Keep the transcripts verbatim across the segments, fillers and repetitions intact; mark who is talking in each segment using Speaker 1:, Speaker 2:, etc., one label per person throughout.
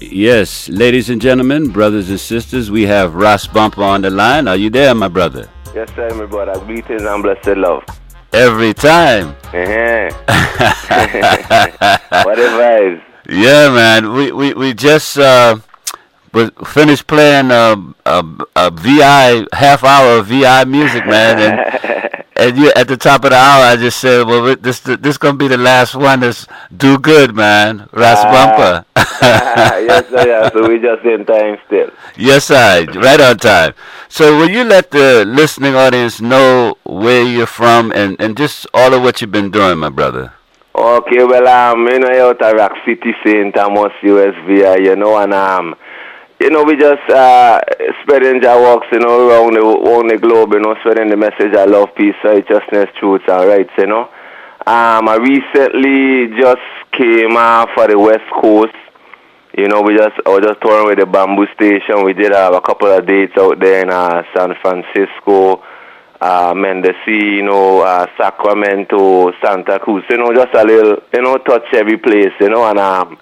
Speaker 1: Yes, ladies and gentlemen, brothers and sisters, we have Ras Bumper on the line. Are you there, my brother?
Speaker 2: Yes, sir, my brother. Greetings and blessed love.
Speaker 1: Every time.
Speaker 2: Uh-huh. What advice?
Speaker 1: Yeah, man. We we, we just uh, finished playing a, a, a V I, half hour of V I music, man. And, and you, at the top of the hour, I just said, well, this this going to be the last one that's do good, man. Ras uh, Bumper.
Speaker 2: Yes, sir, yeah. So we just in time still.
Speaker 1: Yes, I. Right on time. So will you let the listening audience know where you're from and, and just all of what you've been doing, my brother?
Speaker 2: Okay, well, um, you know, out of Rock City, Saint Thomas, U S V I, you know, and, um, you know, we just uh, spreading our works, you know, around the, around the globe, you know, spreading the message of love, peace, righteousness, truth, and rights, you know. Um, I recently just came uh, for the West Coast. You know, we just I was just touring with the Bamboo Station. We did have a couple of dates out there in uh, San Francisco, uh, Mendocino, uh, Sacramento, Santa Cruz. You know, just a little, you know, touch every place. You know, and um,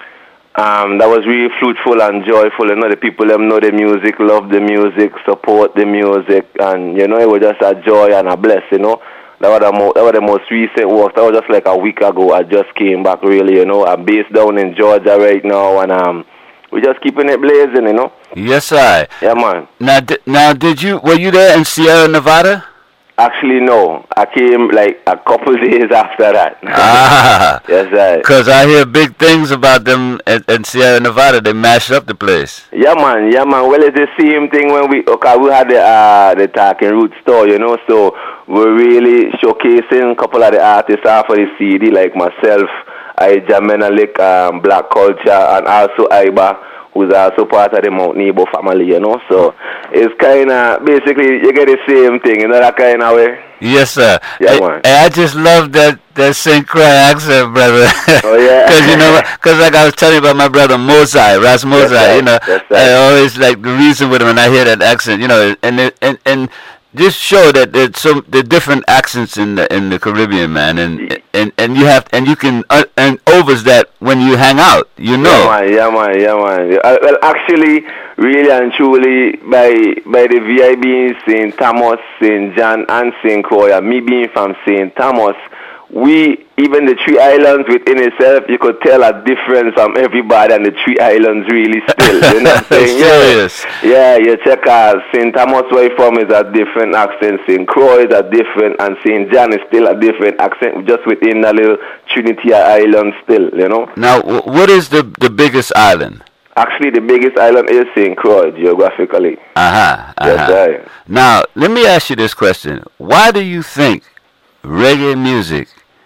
Speaker 2: um, that was really fruitful and joyful. You know, the people them know the music, love the music, support the music, and you know, it was just a joy and a bless. You know. That was, the mo- that was the most recent work. That was just like a week ago. I just came back, really, you know. I'm based down in Georgia right now, and um, we're just keeping it blazing, you know.
Speaker 1: Yes, I.
Speaker 2: Yeah, man.
Speaker 1: Now, di- now, did you, were you there in Sierra Nevada?
Speaker 2: Actually, no. I came like a couple days after that.
Speaker 1: Ah.
Speaker 2: Yes, I.
Speaker 1: Because I hear big things about them in, in Sierra Nevada. They mashed up the place.
Speaker 2: Yeah, man. Yeah, man. Well, it's the same thing when we, okay, we had the, uh, the Talking Root store, you know, so we're really showcasing a couple of the artists off of the C D, like myself, Ija Menelik, um, Black Culture, and also Iba, who's also part of the Mount Nebo family, you know. So it's kind of, basically, you get the same thing, you know, that kind of way.
Speaker 1: Yes, sir.
Speaker 2: Yeah,
Speaker 1: and,
Speaker 2: man.
Speaker 1: And I just love that, that Saint Croix accent, brother.
Speaker 2: Oh, yeah.
Speaker 1: Because, you know, because like I was telling you about my brother Mozai, Ras Mozai,
Speaker 2: right.
Speaker 1: you know.
Speaker 2: Right.
Speaker 1: I always like the reason with him when I hear that accent, you know, and it, and and just show that there's some the different accents in the in the Caribbean, man, and and and you have and you can uh, and overs that when you hang out, you know.
Speaker 2: Yeah, man. Yeah, man. Yeah, man. Uh, well, actually, really and truly, by by the V I being Saint Thomas, Saint John, and Saint Croix, me being from Saint Thomas, we, even the three islands within itself, you could tell a difference from everybody, and the three islands really still. You know what I'm saying?
Speaker 1: Serious.
Speaker 2: Yeah, yeah, you check out Saint Thomas where from is a different accent, Saint Croix is a different, and Saint John is still a different accent, just within that little Trinity Island still, you know?
Speaker 1: Now, what is the, the biggest island?
Speaker 2: Actually, the biggest island is Saint Croix, geographically.
Speaker 1: Uh-huh, uh-huh.
Speaker 2: Yes, right.
Speaker 1: Now, let me ask you this question. Why do you think reggae music,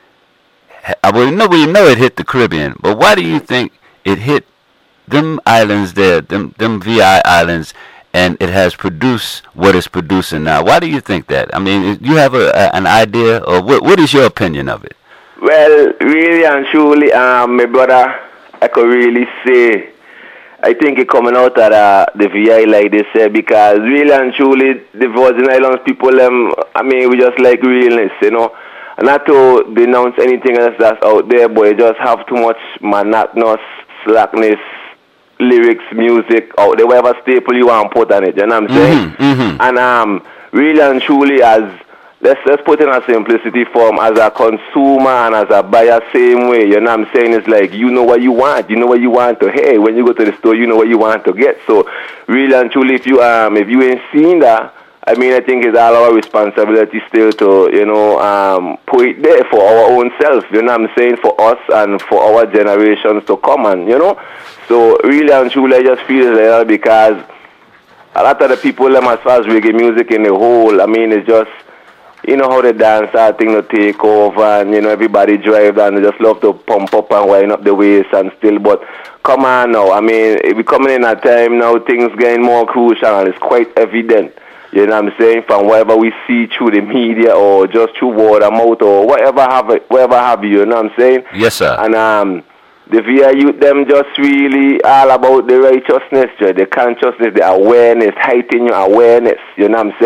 Speaker 1: I well, know we know it hit the Caribbean, but why do you think it hit them islands there, them them V I islands, and it has produced what it's producing now? Why do you think that? I mean, you have a, a an idea, or what? What is your opinion of it?
Speaker 2: Well, really and truly, um, my brother, I could really say, I think it coming out of uh, the V I, like they say, because really and truly, the Virgin Islands people, um, I mean, we just like realness, you know. Not to denounce anything else that's out there, but you just have too much monotonous, slackness, lyrics, music out there, whatever staple you want to put on it, you know what I'm saying?
Speaker 1: Mm-hmm, mm-hmm.
Speaker 2: And um, really and truly, as let's let's put in a simplicity form, as a consumer and as a buyer, same way, you know what I'm saying? It's like, you know what you want, you know what you want to hear. When you go to the store, you know what you want to get. So really and truly, if you um if you ain't seen that, I mean, I think it's all our responsibility still to, you know, um, put it there for our own self, you know what I'm saying, for us and for our generations to come on, you know. So really and truly, I just feel like that because a lot of the people, them as far as reggae music in the whole, I mean, it's just, you know how the dance are thing to take over and, you know, everybody drive and they just love to pump up and wind up the waist and still, but come on now, I mean, we're coming in a time now, things getting more crucial and it's quite evident. You know what I'm saying? From whatever we see through the media or just through word of mouth or whatever have it, whatever have you, you know what I'm saying?
Speaker 1: Yes, sir.
Speaker 2: And um, the V I youth, them just really all about the righteousness, the consciousness, the awareness, heightening your awareness, you know what I'm saying?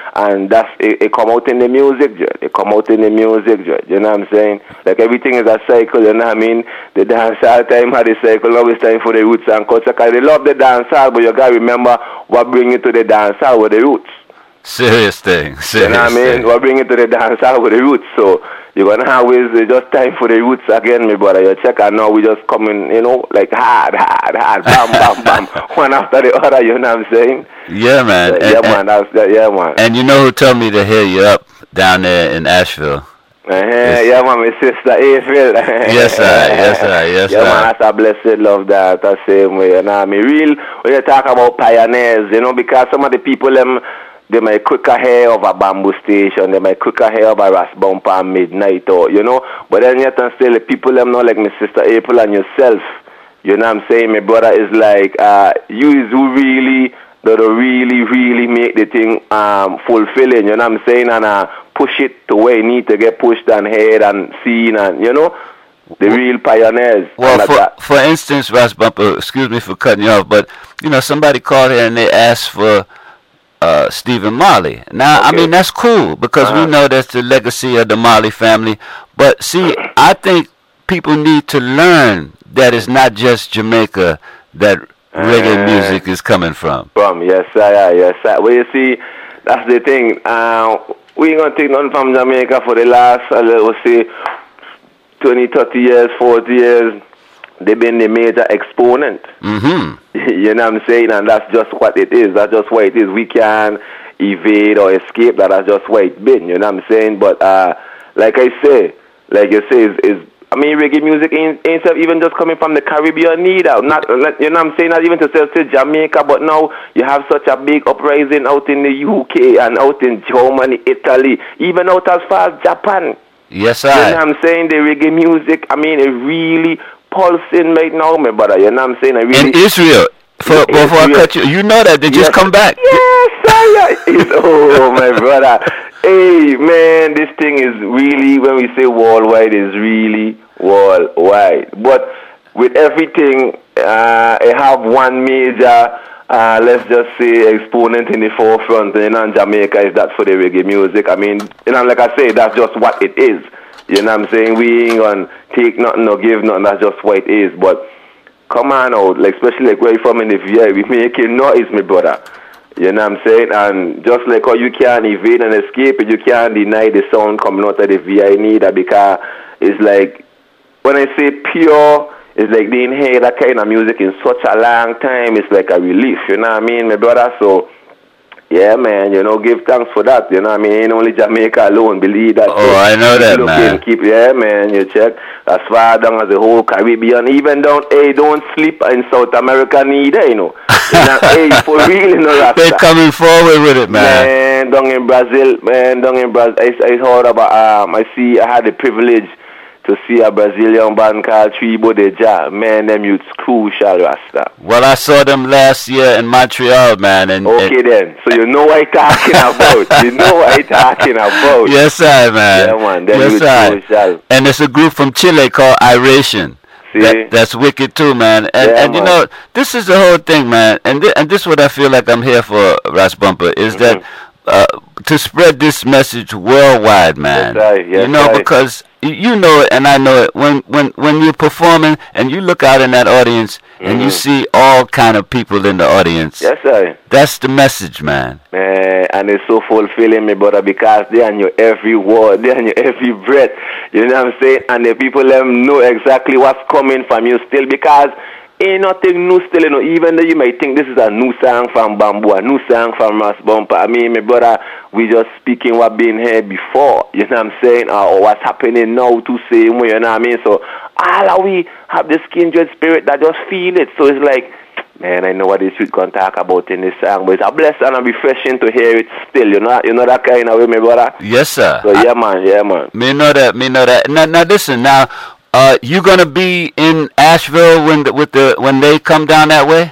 Speaker 2: and that's it, it come out in the music, Judge. It come out in the music, Judge. You know what I'm saying? Like everything is a cycle, you know what I mean? The dancehall time had a cycle, now it's time for the roots and culture. Cause they love the dancehall, but you gotta remember what bring you to the dancehall with the roots.
Speaker 1: Serious thing. Serious
Speaker 2: you know what I mean?
Speaker 1: Thing.
Speaker 2: What bring you to the dancehall with the roots? So you're gonna always uh, just time for the roots again, my brother. You check and now we just coming, you know, like hard, hard, hard, bam, bam, bam, one after the other. You know what I'm saying?
Speaker 1: Yeah, man.
Speaker 2: Uh,
Speaker 1: and,
Speaker 2: yeah,
Speaker 1: and,
Speaker 2: man. That's that. Yeah, man.
Speaker 1: And you know who told me to hit you up down there in Asheville?
Speaker 2: Uh-huh, yeah, man, my sister April.
Speaker 1: Yes, sir. Yes, sir. Yes,
Speaker 2: yeah,
Speaker 1: sir.
Speaker 2: man, that's a blessed love that the same way. You know what I mean? Real, when you talk about pioneers, you know, because some of the people, them, they might quicker hair of a bamboo station, they might quicker hair of a ras bumper at midnight, or, you know, but then you can still, the people, them know, like my sister April and yourself, you know what I'm saying? My brother is like, uh, you is who really, that really, really make the thing um, fulfilling, you know what I'm saying? And uh, push it to where it need to get pushed and heard and seen, and, you know, the real pioneers.
Speaker 1: Well, for, for instance, Ras Bumper, excuse me for cutting you off, but, you know, somebody called here and they asked for uh, Stephen Marley. Now, okay. I mean, that's cool, because uh-huh. we know that's the legacy of the Marley family. But, see, I think people need to learn that it's not just Jamaica that reggae music is coming from.
Speaker 2: From, yes, sir, yes, sir. Well, you see, that's the thing. Uh, we ain't going to take nothing from Jamaica for the last, uh, let's say, twenty, thirty years, forty years. They've been the major exponent.
Speaker 1: Mm-hmm.
Speaker 2: You know what I'm saying? And that's just what it is. That's just what it is. We can't evade or escape that. That's just what it's been. You know what I'm saying? But uh, like I say, like you say, is, is I mean, reggae music ain't, ain't even just coming from the Caribbean neither. Not, you know what I'm saying? Not even to say to Jamaica, but now you have such a big uprising out in the U K and out in Germany, Italy, even out as far as Japan.
Speaker 1: Yes, I.
Speaker 2: You know what I'm saying? The reggae music, I mean, it really pulsing right now, my brother. You know what I'm saying? I really,
Speaker 1: in Israel. For,
Speaker 2: in
Speaker 1: before
Speaker 2: Israel.
Speaker 1: I cut you, you know that they
Speaker 2: yes.
Speaker 1: just come back.
Speaker 2: Yes, sir. It's, oh, my brother. Hey, man, this thing is really, when we say worldwide, is really worldwide. But with everything, uh, I have one major, uh, let's just say, exponent in the forefront. You know, in Jamaica is that for the reggae music. I mean, you know, like I say, that's just what it is. You know what I'm saying? We ain't gonna take nothing or give nothing. That's just what it is. But come on out, like especially like where you from in the V I, we making noise, my brother. You know what I'm saying? And just like how you can't evade and escape it, you can't deny the sound coming out of the V I neither, because it's like, when I say pure, it's like they ain't heard that kind of music in such a long time. It's like a relief, you know what I mean, my brother? So, yeah, man, you know, give thanks for that. You know what I mean? Ain't only Jamaica alone, believe that.
Speaker 1: Oh, so I know that, man.
Speaker 2: Keep, yeah, man, you check. As far down as the whole Caribbean, even down, hey, don't sleep in South America neither, you know. You know, hey, for real, you know, Rasta.
Speaker 1: They're coming forward with it, man.
Speaker 2: Man, down in Brazil, man, down in Brazil, I, I heard about, um, I see, I had the privilege to see a Brazilian band called Tribo de Ja. Man, them youths crucial, Rasta.
Speaker 1: Well, I saw them last year in Montreal, man. And,
Speaker 2: okay,
Speaker 1: and
Speaker 2: then. So you know what I'm talking about. You know what I'm talking about.
Speaker 1: Yes, I, man.
Speaker 2: Yeah, man. Them
Speaker 1: yes,
Speaker 2: youths
Speaker 1: I.
Speaker 2: crucial.
Speaker 1: And it's a group from Chile called Iration.
Speaker 2: See?
Speaker 1: That, that's wicked, too, man. And,
Speaker 2: yeah,
Speaker 1: and you
Speaker 2: man.
Speaker 1: know, this is the whole thing, man. And, th and this is what I feel like I'm here for, Ras Bumper, is mm-hmm. that uh, to spread this message worldwide, man.
Speaker 2: Yes, right. Yes,
Speaker 1: you know,
Speaker 2: right.
Speaker 1: because you know it and I know it. When when when you're performing and you look out in that audience mm-hmm. and you see all kind of people in the audience.
Speaker 2: Yes, sir.
Speaker 1: That's the message, man.
Speaker 2: Man, and it's so fulfilling, me brother, because they're on your every word, they're on your every breath. You know what I'm saying? And the people them know exactly what's coming from you still, because ain't nothing new still, you know, even though you might think this is a new song from Bamboo, a new song from Ras Bumper. I mean, my brother, we just speaking what been here before, you know what I'm saying, or, or what's happening now to same way, you know what I mean? So all of we have this kindred spirit that just feel it. So it's like, man, I know what this week gonna talk about in this song, but it's a blessing and a refreshing to hear it still, you know, you know that kind of way, my brother?
Speaker 1: Yes, sir.
Speaker 2: So yeah,
Speaker 1: I,
Speaker 2: man, yeah, man.
Speaker 1: Me know that, me know that. Now, now listen, now, Uh, you gonna be in Asheville when the, with the when they come down that way?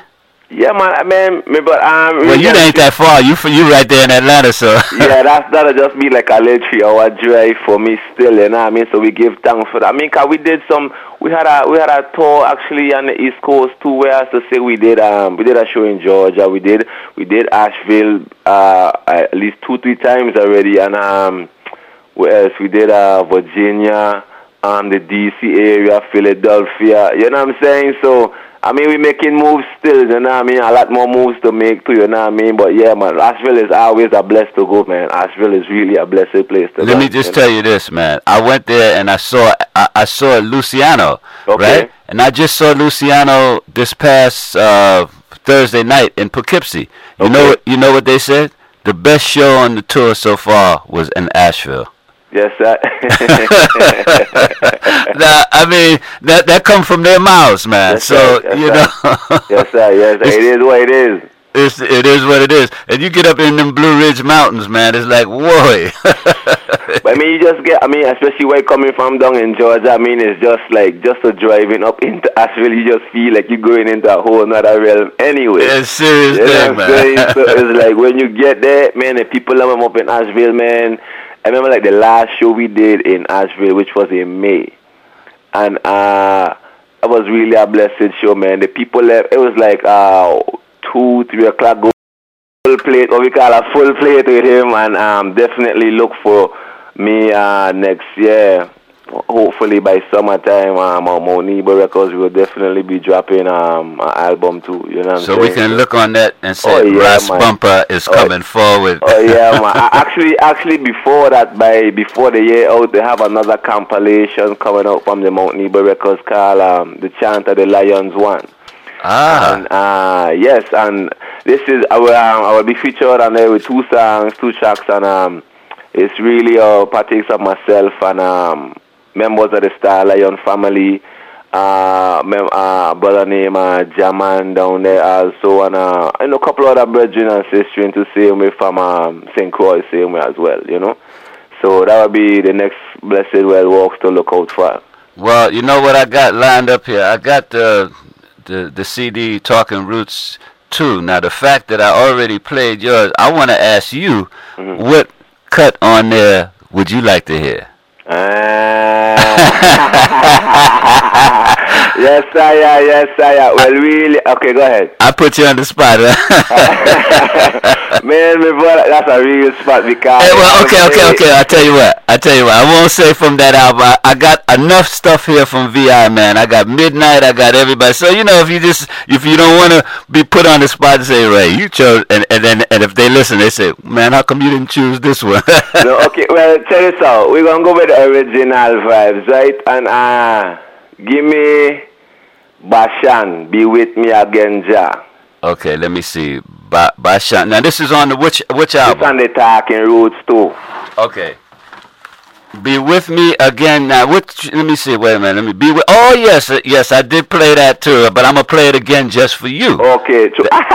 Speaker 2: Yeah, man. I mean, me, but um.
Speaker 1: Well, you ain't that far. You you right there in Atlanta, so.
Speaker 2: Yeah, that's that'll just be like a little three-hour drive for me still. You know what I mean? So we give thanks for that. I mean, 'cause we did some. We had a we had a tour actually on the East Coast too. Where I to say we did um we did a show in Georgia. We did we did Asheville uh at least two three times already, and um where else we did uh Virginia, um the D C area, Philadelphia. You know what I'm saying? So. I mean, we're making moves still, you know what I mean? A lot more moves to make too, you know what I mean? But yeah, man, Asheville is always a blessed to go, man. Asheville is really a blessed place to go.
Speaker 1: Let me just tell you this, man. I went there and I saw I, I saw Luciano,
Speaker 2: okay.
Speaker 1: right? And I just saw Luciano this past uh, Thursday night in Poughkeepsie. You
Speaker 2: okay.
Speaker 1: know what? You know what they said? The best show on the tour so far was in Asheville.
Speaker 2: Yes, sir.
Speaker 1: Now, I mean, that that come from their mouths, man.
Speaker 2: Yes,
Speaker 1: so
Speaker 2: sir. Yes,
Speaker 1: you
Speaker 2: sir.
Speaker 1: know.
Speaker 2: Yes, sir. Yes, sir. It is what it is.
Speaker 1: It's it is what it is. And you get up in them Blue Ridge Mountains, man. It's like, whoa.
Speaker 2: But I mean, you just get. I mean, especially where you're coming from down in Georgia. I mean, it's just like just a driving up into Asheville. You just feel like you're going into a whole other realm. Anyway,
Speaker 1: it's serious
Speaker 2: you
Speaker 1: thing,
Speaker 2: know what I'm saying?
Speaker 1: man.
Speaker 2: So it's like when you get there, man. The people love them up in Asheville, man. I remember like the last show we did in Asheville, which was in May, and uh, it was really a blessed show, man. The people left. It was like uh, two, three o'clock. Go full plate, what we call a full plate with him, and um, definitely look for me uh, next year. Hopefully by summertime, um, on Mount Nebo Records, we will definitely be dropping um, an album too. You know what I'm
Speaker 1: so
Speaker 2: saying?
Speaker 1: we can look on that and say
Speaker 2: oh, yeah,
Speaker 1: Ras
Speaker 2: man.
Speaker 1: Bumper is
Speaker 2: oh,
Speaker 1: coming forward.
Speaker 2: Oh yeah, man. Actually, actually, before that, by before the year out, they have another compilation coming out from the Mount Nebo Records called um, "The Chant of the Lions One."
Speaker 1: Ah.
Speaker 2: And, uh, yes, and this is I will um, I will be featured on there with two songs, two tracks, and um, it's really uh, partakes of myself and um. members of the Star Lion family, uh, mem- uh, brother named uh, Jaman down there also, and uh, I know a couple other brethren and sisters to same way from um, Saint Croix, same way as well, you know. So that would be the next blessed well walks to look out for.
Speaker 1: Well, you know what I got lined up here? I got the the, the C D Talking Roots two. Now, the fact that I already played yours, I want to ask you, mm-hmm. what cut on there would you like to hear?
Speaker 2: Uh, yes, sir, yes, sir. Well, really, okay, go ahead.
Speaker 1: I put you on the spot, huh?
Speaker 2: Man, my brother, that's a real spot because.
Speaker 1: Hey, well, okay, okay, okay. I tell you what. I tell you what. I won't say from that album. I, I got enough stuff here from V I, man. I got Midnight. I got everybody. So you know, if you just if you don't want to be put on the spot and say, Ray, you chose, and and then and if they listen, they say, man, how come you didn't choose this one?
Speaker 2: No, okay, well, check this out. We're gonna go with the original vibes, right? And uh, give me Bashan, Be With Me Again, Jah.
Speaker 1: Okay, let me see. Ba Bashan. Now this is on the which which album?
Speaker 2: It's on the Talking Roots too.
Speaker 1: Okay. Be With Me Again. Now, which, let me see. Wait a minute. Let me be with. Oh yes, yes, I did play that too. But I'm gonna play it again just for you.
Speaker 2: Okay.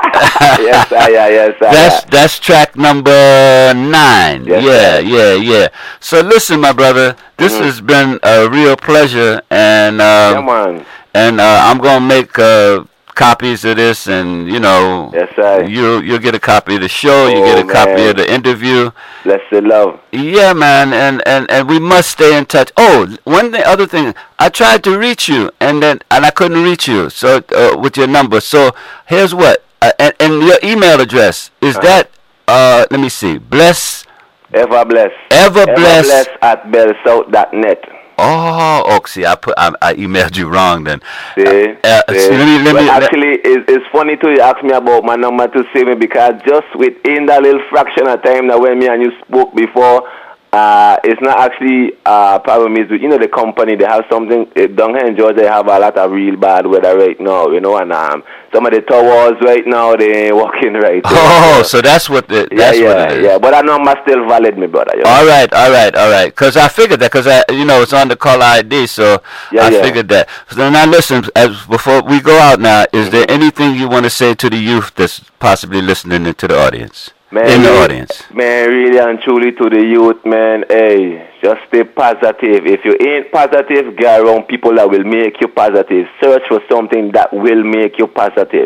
Speaker 2: Yes, I, yeah, yes, I,
Speaker 1: That's
Speaker 2: yeah.
Speaker 1: that's track number nine.
Speaker 2: Yes,
Speaker 1: yeah,
Speaker 2: sir.
Speaker 1: yeah, yeah. So listen, my brother, this mm-hmm. has been a real pleasure, and um,
Speaker 2: Come on.
Speaker 1: and uh, I'm gonna make uh, copies of this, and you know,
Speaker 2: yes, sir.
Speaker 1: You you'll get a copy of the show.
Speaker 2: Oh,
Speaker 1: you get a
Speaker 2: man.
Speaker 1: copy of the interview.
Speaker 2: Bless the love.
Speaker 1: Yeah, man, and, and, and we must stay in touch. Oh, one thing, other thing, I tried to reach you, and then and I couldn't reach you. So uh, with your number. So here's what, uh, and, and your email address is uh-huh. that. Uh, let me see. Bless.
Speaker 2: Ever bless.
Speaker 1: Ever bless.
Speaker 2: Ever bless at bellsouth dot net.
Speaker 1: Oh, oh, see, I put I, I emailed you wrong then.
Speaker 2: See,
Speaker 1: uh, uh,
Speaker 2: see.
Speaker 1: See, let me, let
Speaker 2: well,
Speaker 1: me,
Speaker 2: actually,
Speaker 1: let,
Speaker 2: it's, it's funny too. You asked me about my number to save me because just within that little fraction of time that when me and you spoke before, uh, it's not actually uh, problem is with, you know, the company. They have something uh, down here in Georgia. They have a lot of real bad weather right now, you know, and um, some of the towers right now they ain't working right.
Speaker 1: Oh, so that's what the, that's
Speaker 2: yeah, yeah,
Speaker 1: what it is.
Speaker 2: Yeah, but that number still valid, me brother. You know?
Speaker 1: All right, all right, all right. Because I figured that, because I, you know, it's on the caller I D, so
Speaker 2: yeah,
Speaker 1: I
Speaker 2: yeah.
Speaker 1: figured that. So now listen, as before we go out now, is mm-hmm. there anything you want to say to the youth that's possibly listening to the audience?
Speaker 2: Man,
Speaker 1: in the
Speaker 2: really,
Speaker 1: audience.
Speaker 2: Man, really and truly to the youth, man, hey, just stay positive. If you ain't positive, get around people that will make you positive. Search for something that will make you positive.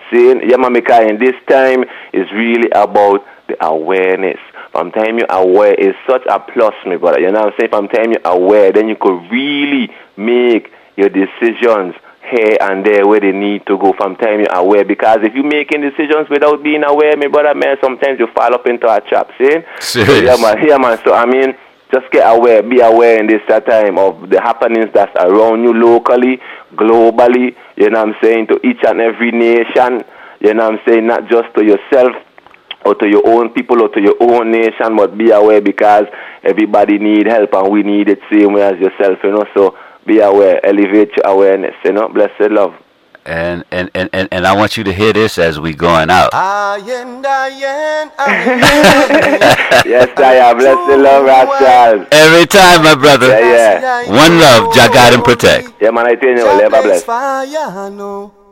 Speaker 2: Saying, yeah, man, because in this time is really about the awareness. From time you're aware is such a plus, my brother. You know what I'm saying? From time you're aware, then you could really make your decisions here and there where they need to go. From time you're aware, because if you're making decisions without being aware, my brother, man, sometimes you fall up into a trap. See?
Speaker 1: Serious.
Speaker 2: Yeah, man. Yeah, man. So I mean, just get aware, be aware in this time of the happenings that's around you locally, globally. You know what I'm saying? To each and every nation. You know what I'm saying? Not just to yourself, or to your own people, or to your own nation, but be aware, because everybody need help and we need it same way as yourself, you know. So be aware, elevate your awareness, you know. Blessed love.
Speaker 1: And and, and, and and I want you to hear this as we going out.
Speaker 2: Yes, I am. Blessed love, Rascal.
Speaker 1: Every time, my brother.
Speaker 2: Yeah, yeah.
Speaker 1: One love, Jah guide and protect.
Speaker 2: Yeah, man, I tell you, never bless.